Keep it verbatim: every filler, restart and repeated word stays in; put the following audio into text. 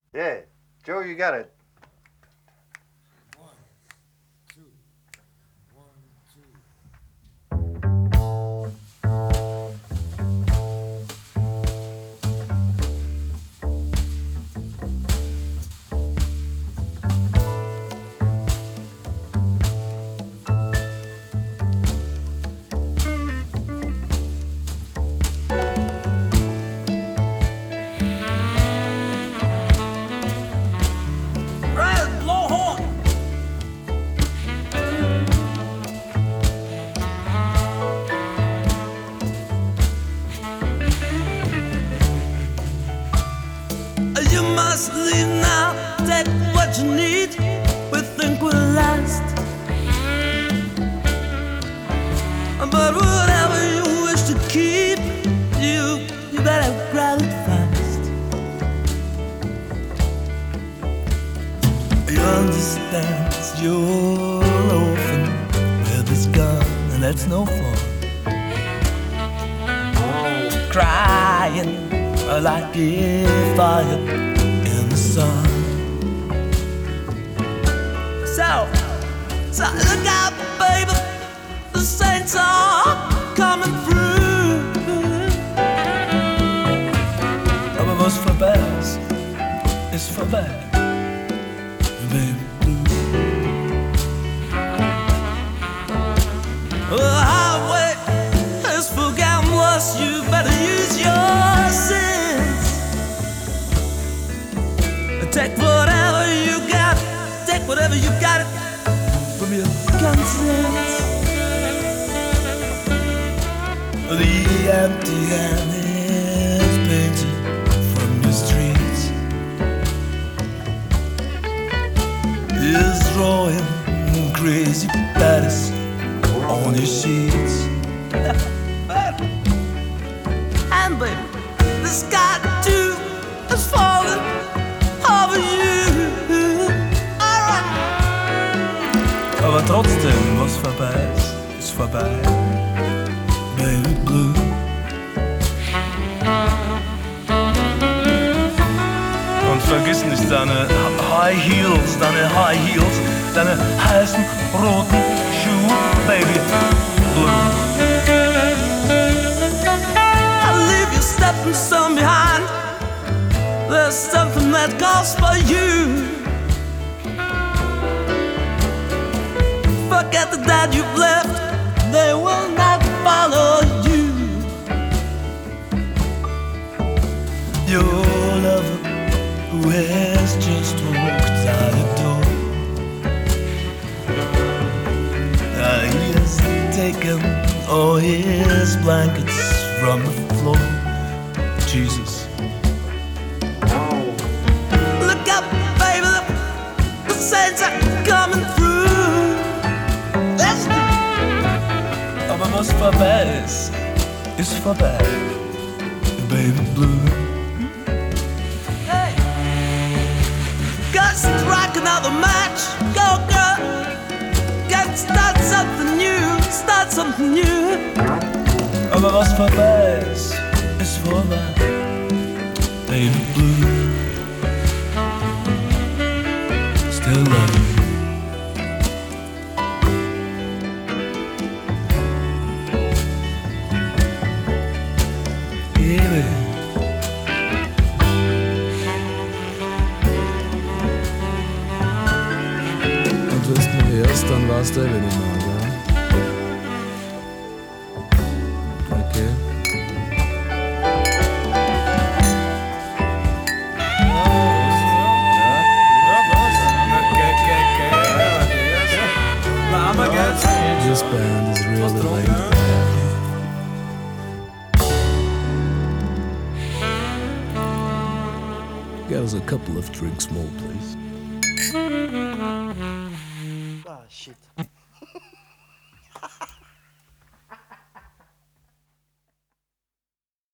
Yeah, Joe, you got it. Red blow horn. You must leave now. Take what you need. We think we'll last. But whatever you wish to keep, you you better grab it fast. You understand you're an orphan with this gun, and that's no fun. Crying like a fire in the sun. So, so look out, baby, the saints are coming through. Aber was vorbei ist, ist vorbei, baby blue. The highway is for gamblers, you better use your sense. Take whatever you got, take whatever you got from your conscience. The empty hand is painted from your streets, is drawing crazy patterns on your sheets. And baby, the sky too is falling over you. Alright. Aber trotzdem, was vorbei ist, ist vorbei. Baby blue. Und vergiss nicht deine High Heels, deine High Heels, deine heißen roten Schuhe, Baby blue. I'll leave you stepping some behind. There's something that calls for you. Forget the dad you've left, they will not follow you. Your lover who has just walked out the door, uh, he has taken all his blankets from the floor. Jesus. Look up, baby, the saints are coming through. Let's do it. Aber was vorbei ist, ist vorbei, baby blue. Hey, gotta strike another match, go girl. Gotta start something new, start something new. Aber was vorbei ist, ist vorbei, baby blue. Still love you. Baby. Und wenn du mich hörst, dann weißt du, wen ich mag, ja? Okay. This band is really laid back. Get us a couple of drinks more, please. Ah, shit.